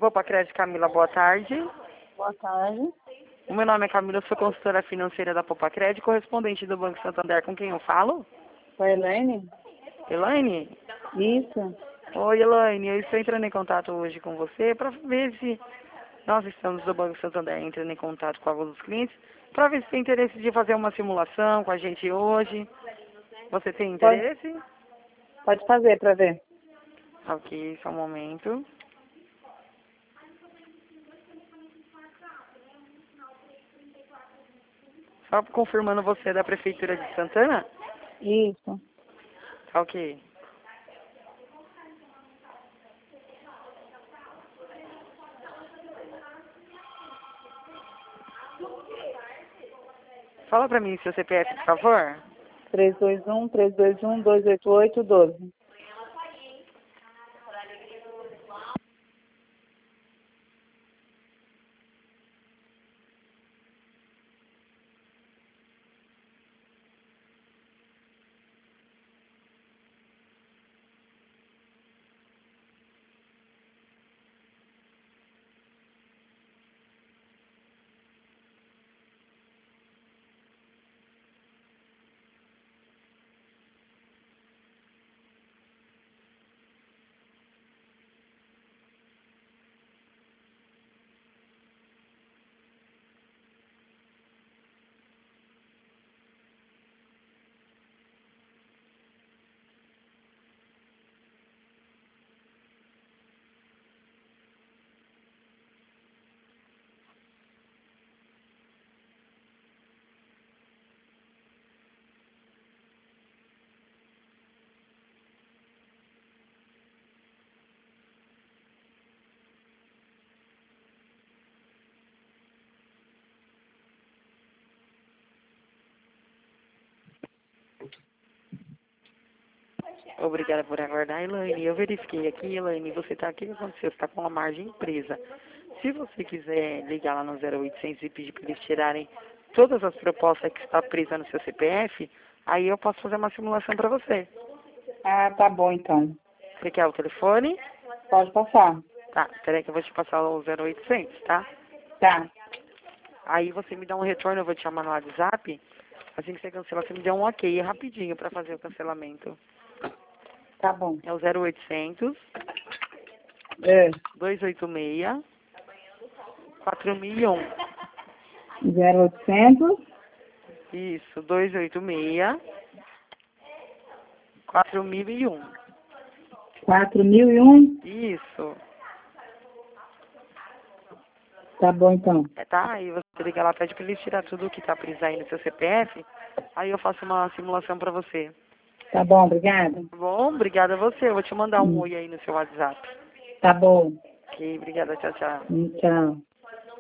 Poupa Crédito, Camila, boa tarde. Boa tarde. O meu nome é Camila, eu sou consultora financeira da Poupa Crédito, correspondente do Banco Santander. Com quem eu falo? Com a Elaine? Elaine? Isso. Oi, Elaine, eu estou entrando em contato hoje com você para ver se nós estamos do Banco Santander entrando em contato com alguns dos clientes, para ver se tem interesse de fazer uma simulação com a gente hoje. Você tem interesse? Pode fazer para ver. Ok, só um momento. Só confirmando, você é da Prefeitura de Santana? Isso. Ok. Fala pra mim seu CPF, por favor. 321-288-12. Obrigada por aguardar, Elaine. Eu verifiquei aqui, Elaine, você está aqui, o que aconteceu? Você está com uma margem presa. Se você quiser ligar lá no 0800 e pedir para eles tirarem todas as propostas que está presa no seu CPF, aí eu posso fazer uma simulação para você. Ah, tá bom então. Você quer o telefone? Pode passar. Tá, peraí que eu vou te passar o 0800, tá? Tá. Aí você me dá um retorno, eu vou te chamar no WhatsApp. Assim que você cancelar, você me dá um ok rapidinho para fazer o cancelamento. Tá bom. É o 0800 É. 286 4001. 0800 Isso, 286 4001. 4001. Isso. Tá bom então. Tá? Aí você liga lá, pede pra eles tirar tudo que tá preso aí no seu CPF. Aí eu faço uma simulação pra você. Tá bom, obrigada. Tá bom? Obrigada a você. Eu vou te mandar um oi aí no seu WhatsApp. Tá bom. Ok, obrigada. Tchau, tchau. Tchau.